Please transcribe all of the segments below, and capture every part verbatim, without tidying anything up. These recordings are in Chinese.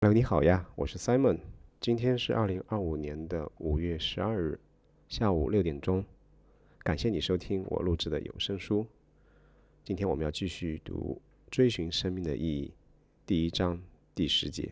朋友你好呀，我是 Simon。今天是二零二五年的五月十二日下午六点钟。感谢你收听我录制的有声书。今天我们要继续读《追寻生命的意义》第一章第十节。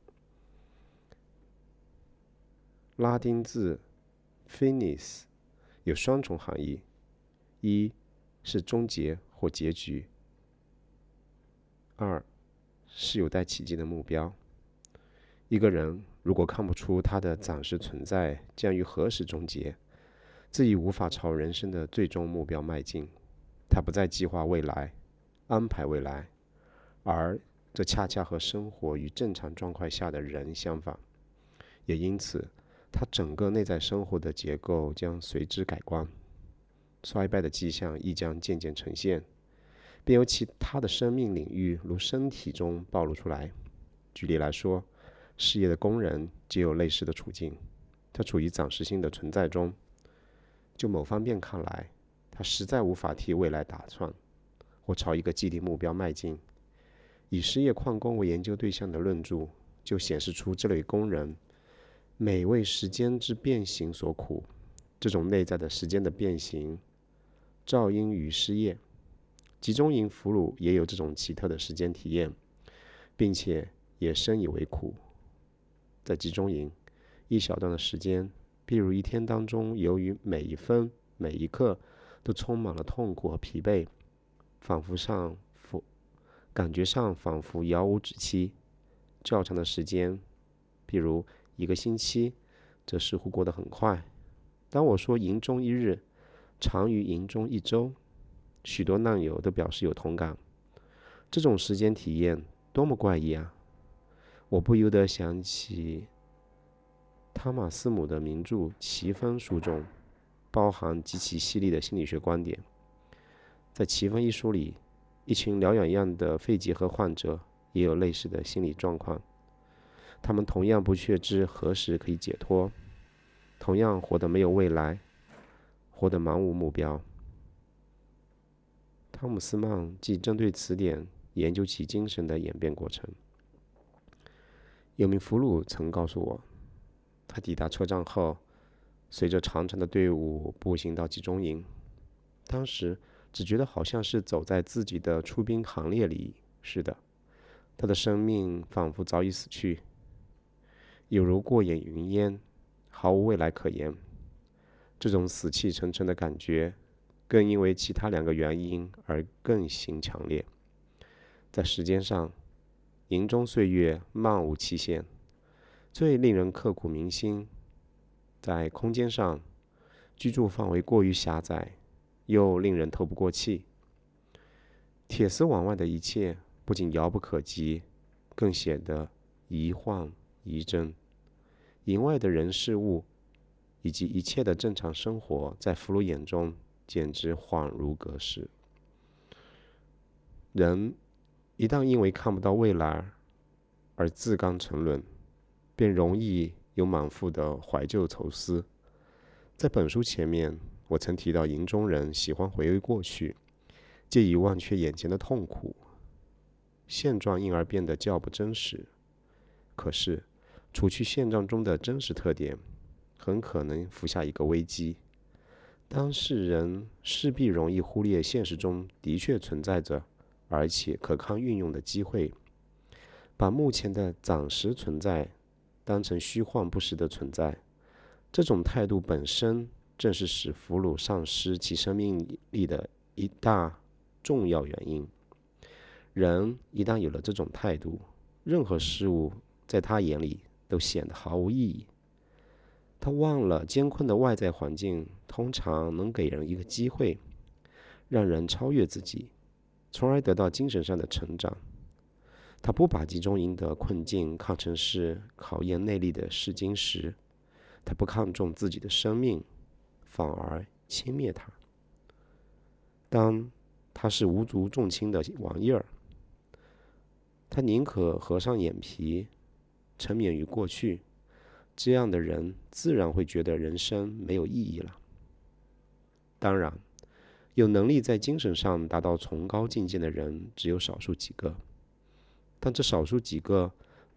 拉丁字 finis 有双重含义，一是终结或结局，二是有待企及的目标。一个人如果看不出他的暂时存在将于何时终结，自己无法朝人生的最终目标迈进。他不再计划未来，安排未来，而这恰恰和生活于正常状况下的人相反。也因此，他整个内在生活的结构将随之改观，衰败的迹象亦将渐渐呈现，并由其他的生命领域如身体中暴露出来。举例来说，事业的工人皆有类似的处境，他处于暂时性的存在中。就某方面看来，他实在无法替未来打算，或朝一个既定目标迈进。以失业矿工为研究对象的论著就显示出这类工人每为时间之变形所苦。这种内在的时间的变形肇因于失业。集中营俘虏也有这种奇特的时间体验，并且也深以为苦。在集中营，一小段的时间，譬如一天当中，由于每一分每一刻都充满了痛苦和疲惫，仿佛上感觉上仿佛遥无止期。较长的时间，譬如一个星期，则似乎过得很快。当我说营中一日长于营中一周，许多难友都表示有同感。这种时间体验多么怪异啊！我不由得想起汤马斯姆的名著《奇分》书中包含极其犀利的心理学观点。在《奇分》一书里，一群疗养院的肺结核患者也有类似的心理状况。他们同样不确知何时可以解脱，同样活得没有未来，活得茫无目标。汤姆斯曼即针对此点研究其精神的演变过程。有名俘虏曾告诉我，他抵达车站后，随着长长的队伍步行到集中营，当时只觉得好像是走在自己的出兵行列里似的。他的生命仿佛早已死去，有如过眼云烟，毫无未来可言。这种死气沉沉的感觉，更因为其他两个原因而更形强烈。在时间上，营中岁月漫无期限，最令人刻骨铭心；在空间上，居住范围过于狭窄，又令人透不过气。铁丝网外的一切不仅遥不可及，更显得疑幻疑真。营外的人事物以及一切的正常生活，在俘虏眼中简直恍如隔世。人一旦因为看不到未来而自甘沉沦，便容易有满腹的怀旧愁思。在本书前面，我曾提到营中人喜欢回味过去，借以忘却眼前的痛苦，现状因而变得较不真实。可是，除去现状中的真实特点，很可能伏下一个危机。当事人势必容易忽略现实中的确存在着而且可康运用的机会，把目前的暂时存在当成虚幻不实的存在。这种态度本身正是使俘虏丧失其生命力的一大重要原因。人一旦有了这种态度，任何事物在他眼里都显得毫无意义。他忘了艰困的外在环境通常能给人一个机会，让人超越自己，从而得到精神上的成长。他不把集中营的困境看成是考验内力的试金石，他不看重自己的生命，反而轻蔑它。当他是无足重轻的玩意儿，他宁可合上眼皮，沉湎于过去。这样的人自然会觉得人生没有意义了。当然，有能力在精神上达到崇高境界的人只有少数几个，但这少数几个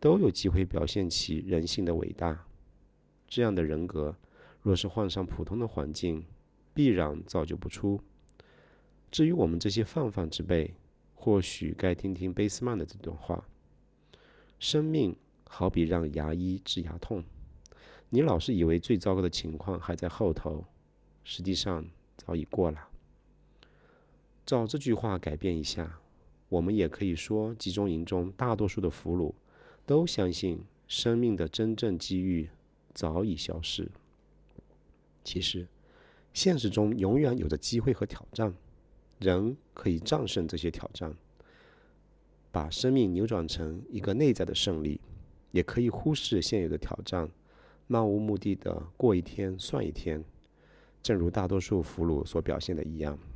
都有机会表现其人性的伟大。这样的人格，若是换上普通的环境，必然造就不出。至于我们这些泛泛之辈，或许该听听贝斯曼的这段话：生命好比让牙医治牙痛，你老是以为最糟糕的情况还在后头，实际上早已过了。照这句话改变一下，我们也可以说，集中营中大多数的俘虏都相信生命的真正机遇早已消失。其实，现实中永远有着机会和挑战，人可以战胜这些挑战，把生命扭转成一个内在的胜利，也可以忽视现有的挑战，漫无目的的过一天算一天，正如大多数俘虏所表现的一样。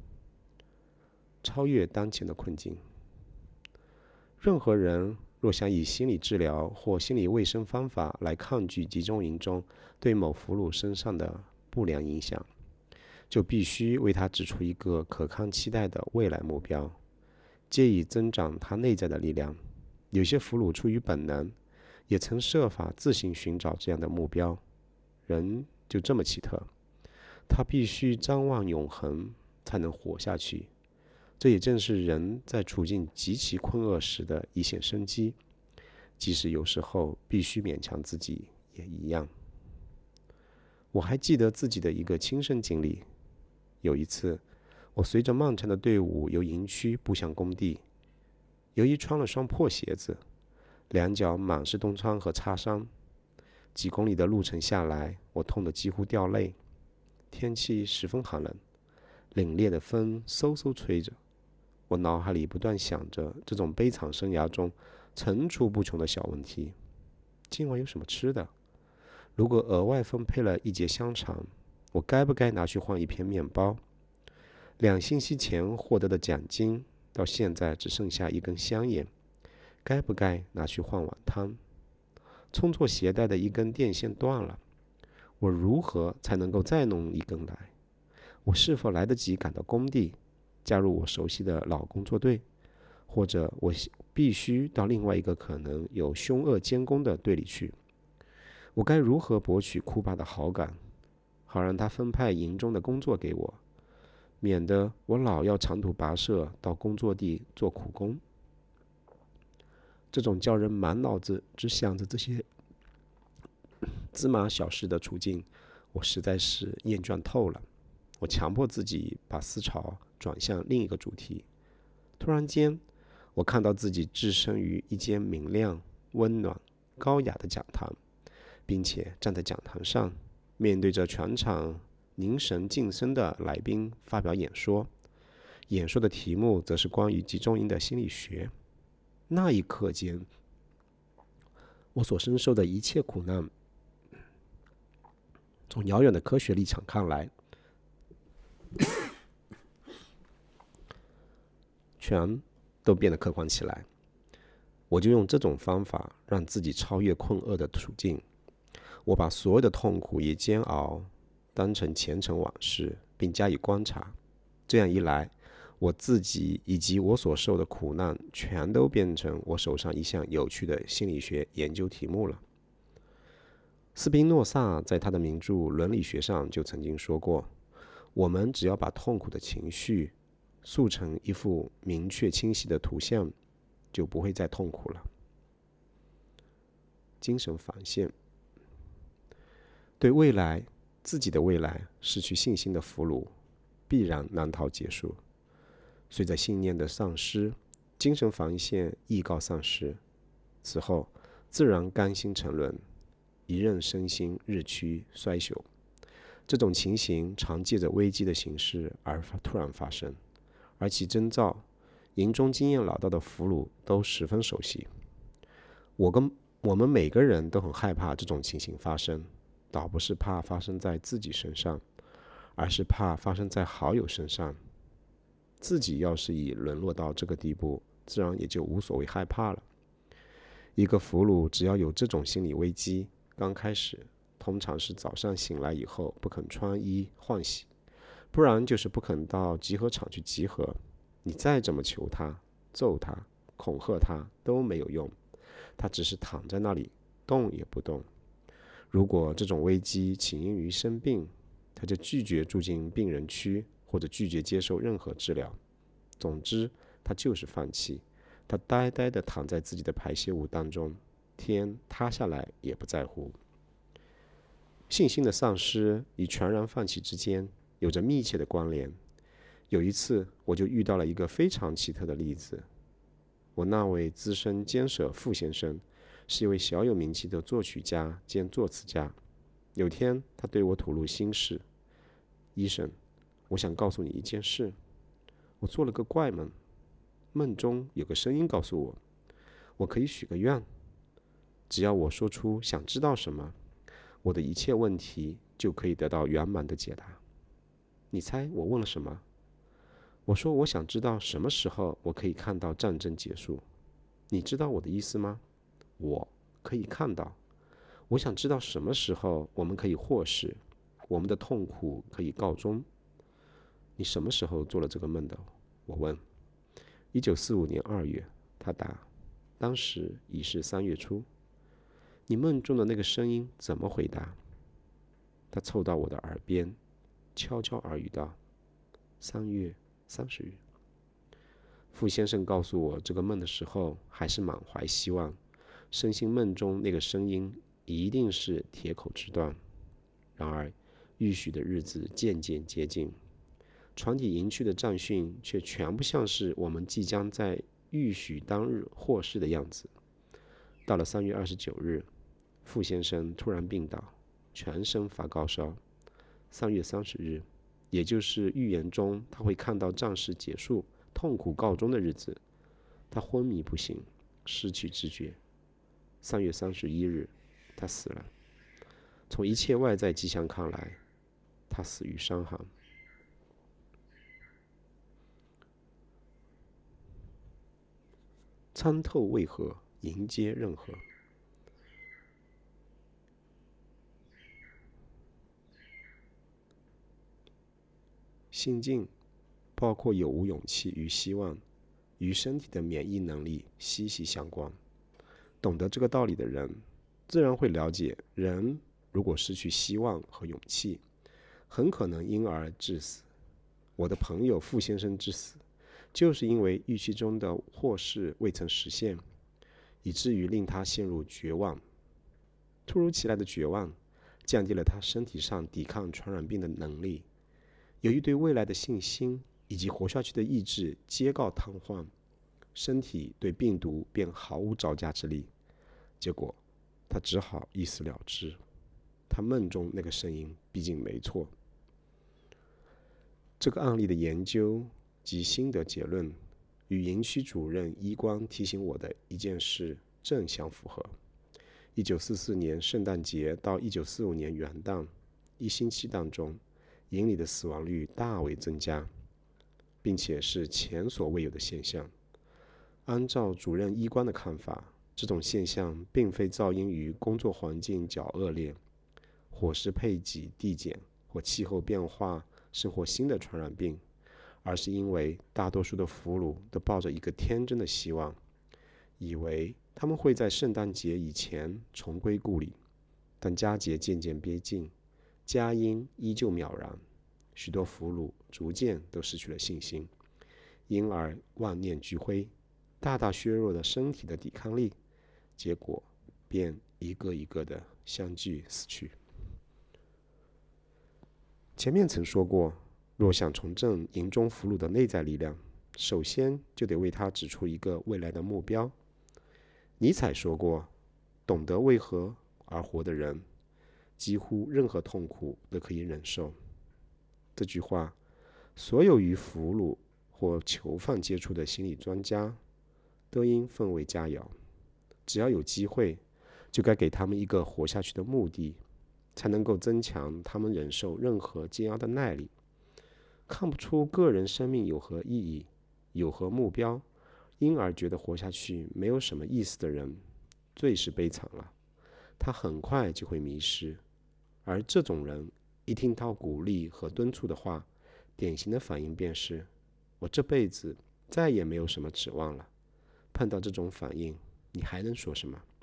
超越当前的困境。任何人若想以心理治疗或心理卫生方法来抗拒集中营中对某俘虏身上的不良影响，就必须为他指出一个可抗期待的未来目标，借以增长他内在的力量。有些俘虏出于本能，也曾设法自行寻找这样的目标。人就这么奇特，他必须张望永恒才能活下去。这也正是人在处境极其困厄时的一线生机，即使有时候必须勉强自己也一样。我还记得自己的一个亲身经历。有一次，我随着漫长的队伍由营区步向工地，由于穿了双破鞋子，两脚满是冻疮和擦伤，几公里的路程下来，我痛得几乎掉泪。天气十分寒冷，凛冽的风嗖嗖吹着，我脑海里不断想着这种悲惨生涯中层出不穷的小问题。今晚有什么吃的？如果额外分配了一节香肠，我该不该拿去换一片面包？两星期前获得的奖金到现在只剩下一根香烟，该不该拿去换碗汤？充错鞋带的一根电线断了，我如何才能够再弄一根来？我是否来得及赶到工地，加入我熟悉的老工作队，或者我必须到另外一个可能有凶恶监工的队里去？我该如何博取库巴的好感，好让他分派营中的工作给我，免得我老要长途跋涉到工作地做苦工？这种叫人满脑子只想着这些芝麻小事的处境，我实在是厌倦透了。我强迫自己把思潮转向另一个主题。突然间，我看到自己置身于一间明亮、温暖、高雅的讲堂，并且站在讲堂上，面对着全场凝神静声的来宾发表演说。演说的题目则是关于集中营的心理学。那一刻间，我所深受的一切苦难，从遥远的科学立场看来，全都变得客观起来。我就用这种方法让自己超越困厄的处境。我把所有的痛苦与煎熬当成前尘往事，并加以观察。这样一来，我自己以及我所受的苦难全都变成我手上一项有趣的心理学研究题目了。斯宾诺萨在他的名著《伦理学》上就曾经说过，我们只要把痛苦的情绪塑成一幅明确清晰的图像，就不会再痛苦了。精神防线。对未来，自己的未来失去信心的俘虏，必然难逃结束。随着信念的丧失，精神防线亦告丧失，此后自然甘心沉沦，一任身心日趋衰朽。这种情形常借着危机的形式而突然发生，而其征兆，营中经验老道的俘虏都十分熟悉。我跟我们每个人都很害怕这种情形发生，倒不是怕发生在自己身上，而是怕发生在好友身上。自己要是已沦落到这个地步，自然也就无所谓害怕了。一个俘虏只要有这种心理危机，刚开始通常是早上醒来以后不肯穿衣换洗，不然就是不肯到集合场去集合。你再怎么求他、揍他、恐吓他都没有用， 他只是躺在那里，动也不动。如果这种危机起因于生病，他就拒绝住进病人区，或者拒绝接受任何治疗。总之，他就是放弃。他呆呆地躺在自己的排泄物当中，天塌下来也不在乎。信心的丧失与全然放弃之间有着密切的关联。有一次，我就遇到了一个非常奇特的例子。我那位资深监舍傅先生是一位小有名气的作曲家兼作词家。有天，他对我吐露心事：“医生，我想告诉你一件事。我做了个怪梦，梦中有个声音告诉我，我可以许个愿，只要我说出想知道什么，我的一切问题就可以得到圆满的解答。你猜我问了什么？我说我想知道什么时候我可以看到战争结束。你知道我的意思吗？我可以看到。我想知道什么时候我们可以获释，我们的痛苦可以告终。你什么时候做了这个梦的？我问。一九四五年二月，他答。当时已是三月初。你梦中的那个声音怎么回答？他凑到我的耳边，悄悄耳语道：三月三十日。傅先生告诉我这个梦的时候，还是满怀希望，深信梦中那个声音一定是铁口直断。然而，预许的日子渐渐接近，船体营区的战训却全不像是我们即将在预许当日获释的样子。到了三月二十九日，傅先生突然病倒，全身发高烧。三月三十日，也就是预言中他会看到战事结束、痛苦告终的日子，他昏迷不醒，失去知觉。三月三十一日，他死了。从一切外在迹象看来，他死于伤寒。参透为何，迎接任何。心境包括有无勇气与希望，与身体的免疫能力息息相关。懂得这个道理的人，自然会了解，人如果失去希望和勇气，很可能因而致死。我的朋友傅先生之死，就是因为预期中的获释未曾实现，以至于令他陷入绝望。突如其来的绝望，降低了他身体上抵抗传染病的能力。由于对未来的信心以及活下去的意志皆告瘫痪，身体对病毒便毫无招架之力。结果，他只好一死了之。他梦中那个声音毕竟没错。这个案例的研究及心得结论，与营区主任医官提醒我的一件事正相符合。一九四四年圣诞节到一九四五年元旦一星期当中，营里的死亡率大为增加，并且是前所未有的现象。按照主任医官的看法，这种现象并非噪音于工作环境较恶劣、伙食配给递减或气候变化生活新的传染病，而是因为大多数的俘虏都抱着一个天真的希望，以为他们会在圣诞节以前重归故里。但佳节渐渐逼近，佳音依旧渺然，许多俘虏逐渐都失去了信心，因而万念俱灰，大大削弱了身体的抵抗力，结果便一个一个的相继死去。前面曾说过，若想重振营中俘虏的内在力量，首先就得为他指出一个未来的目标。尼采说过，懂得为何而活的人，几乎任何痛苦都可以忍受。这句话，所有与俘虏或囚犯接触的心理专家都应奉为佳肴。只要有机会，就该给他们一个活下去的目的，才能够增强他们忍受任何煎熬的耐力。看不出个人生命有何意义、有何目标，因而觉得活下去没有什么意思的人，最是悲惨了。他很快就会迷失，而这种人一听到鼓励和敦促的话，典型的反应便是：我这辈子再也没有什么指望了。碰到这种反应，你还能说什么？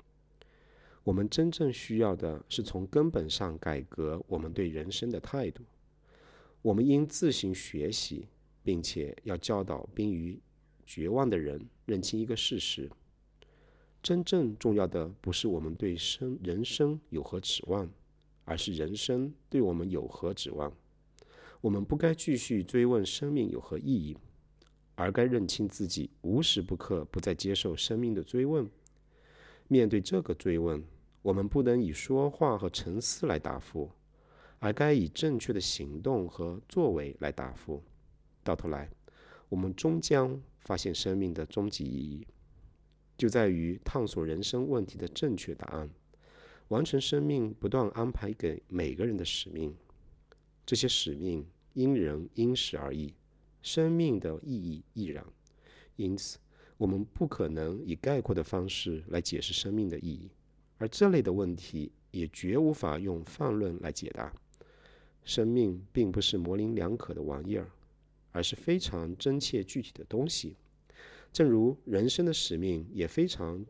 我们真正需要的是从根本上改革我们对人生的态度。我们应自行学习，并且要教导濒于绝望的人认清一个事实：真正重要的不是我们对生人生有何指望，而是人生对我们有何指望。我们不该继续追问生命有何意义，而该认清自己无时不刻不再接受生命的追问。面对这个追问，我们不能以说话和沉思来答复，而该以正确的行动和作为来答复。到头来，我们终将发现生命的终极意义，就在于探索人生问题的正确答案，完成生命不断安排给每个人的使命。这些使命因人因事而异，生命的意义亦然。因此，我们不可能以概括的方式来解释生命的意义，而这类的问题也绝无法用泛论来解答。生命并不是模棱两可的玩意儿，而是非常真切具体的东西。正如人生的使命也非常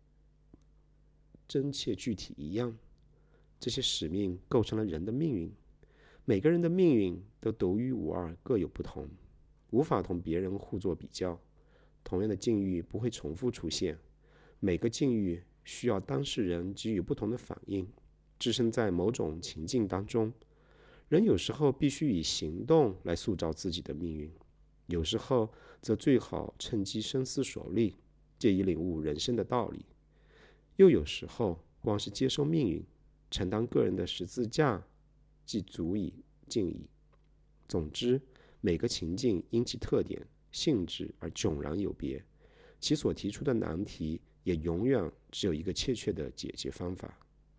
真切具体一样，这些使命构成了人的命运。每个人的命运都独一无二，各有不同，无法同别人互作比较。同样的境遇不会重复出现，每个境遇需要当事人给予不同的反应。置身在某种情境当中，人有时候必须以行动来塑造自己的命运，有时候则最好趁机深思熟虑，借以领悟人生的道理。又有时候，光是接受命运，承担个人的十字架，即足以尽矣。总之，每个情境因其特点、性质而迥然有别，其所提出的难题也永远只有一个确切的解决方法。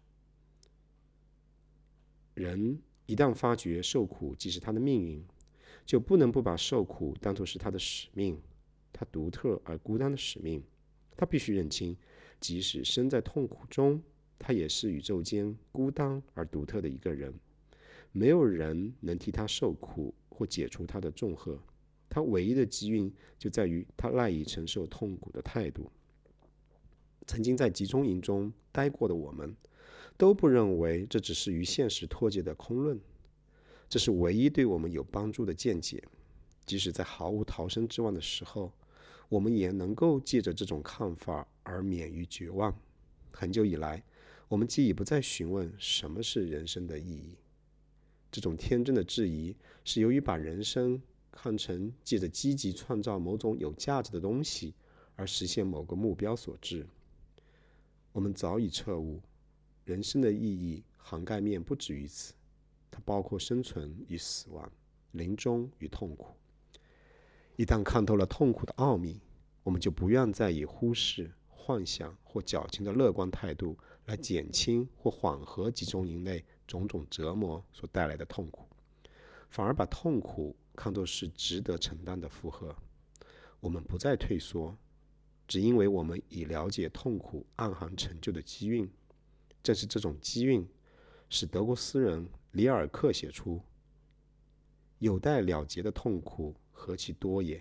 人一旦发觉受苦即是他的命运，就不能不把受苦当作是他的使命，他独特而孤单的使命。他必须认清，即使身在痛苦中，他也是宇宙间孤单而独特的一个人。没有人能替他受苦或解除他的重荷，他唯一的机运就在于他赖以承受痛苦的态度。曾经在集中营中待过的我们，都不认为这只是与现实脱节的空论，这是唯一对我们有帮助的见解。即使在毫无逃生之望的时候，我们也能够借着这种看法而免于绝望。很久以来，我们既已不再询问什么是人生的意义。这种天真的质疑是由于把人生看成借着积极创造某种有价值的东西而实现某个目标所致。我们早已彻悟，人生的意义涵盖面不止于此，它包括生存与死亡，临终与痛苦。一旦看透了痛苦的奥秘，我们就不愿再以忽视、幻想或矫情的乐观态度来减轻或缓和集中营内种种折磨所带来的痛苦，反而把痛苦看作是值得承担的负荷。我们不再退缩，只因为我们已了解痛苦暗含成就的机运。正是这种机运，使德国诗人里尔克写出有待了结的痛苦何其多也。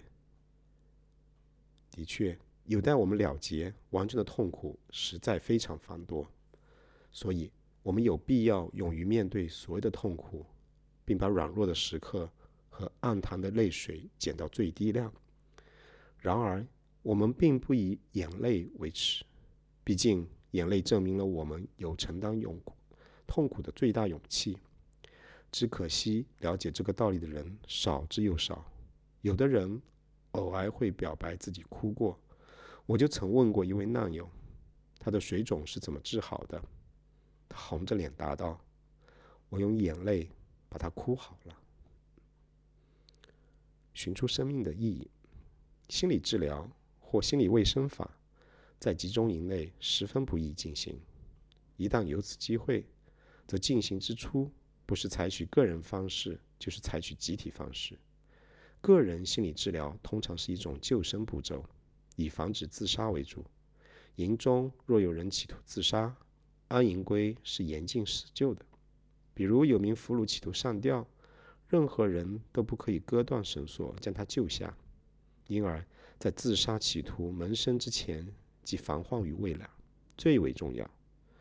的确，有待我们了结完成的痛苦实在非常繁多，所以我们有必要勇于面对所有的痛苦，并把软弱的时刻和暗淡的泪水减到最低量。然而，我们并不以眼泪为耻，毕竟眼泪证明了我们有承担勇痛苦的最大勇气。只可惜，了解这个道理的人少之又少。有的人偶尔会表白自己哭过，我就曾问过一位难友，他的水肿是怎么治好的。他红着脸答道：我用眼泪把它哭好了。寻出生命的意义，心理治疗或心理卫生法在集中营内十分不易进行。一旦有此机会，则进行之初不是采取个人方式，就是采取集体方式。个人心理治疗通常是一种救生步骤，以防止自杀为主。营中若有人企图自杀，安营规是严禁施救的。比如有名俘虏企图上吊，任何人都不可以割断绳索将他救下。因而在自杀企图萌生之前，即防患于未然最为重要。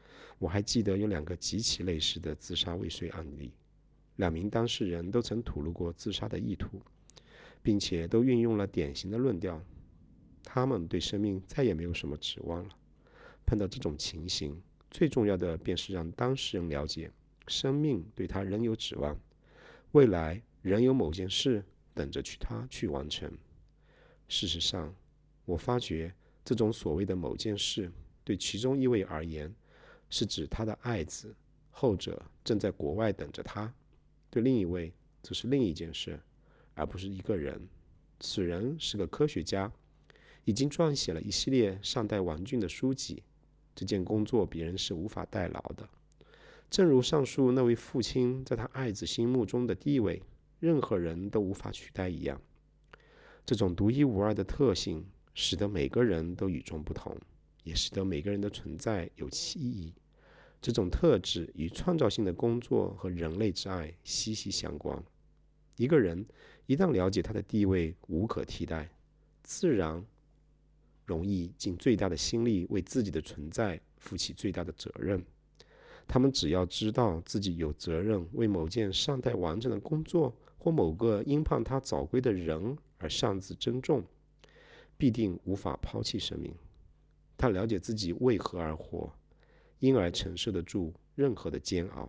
我还记得有两个极其类似的自杀未遂案例，两名当事人都曾吐露过自杀的意图，并且都运用了典型的论调，他们对生命再也没有什么指望了。碰到这种情形，最重要的便是让当事人了解，生命对他仍有指望，未来仍有某件事等着去他去完成。事实上，我发觉这种所谓的某件事，对其中一位而言，是指他的爱子，后者正在国外等着他；对另一位，则是另一件事，而不是一个人。此人是个科学家，已经撰写了一系列尚待完竣的书籍。这件工作别人是无法代劳的。正如上述那位父亲在他爱子心目中的地位，任何人都无法取代一样。这种独一无二的特性，使得每个人都与众不同，也使得每个人的存在有其意义。这种特质与创造性的工作和人类之爱息息相关。一个人一旦了解他的地位无可替代，自然容易尽最大的心力为自己的存在负起最大的责任。他们只要知道自己有责任为某件尚待完成的工作或某个因盼他早归的人而擅自珍重，必定无法抛弃生命。他了解自己为何而活，因而承受得住任何的煎熬。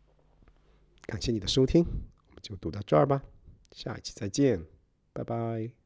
感谢你的收听，我们就读到这儿吧，下一期再见，拜拜。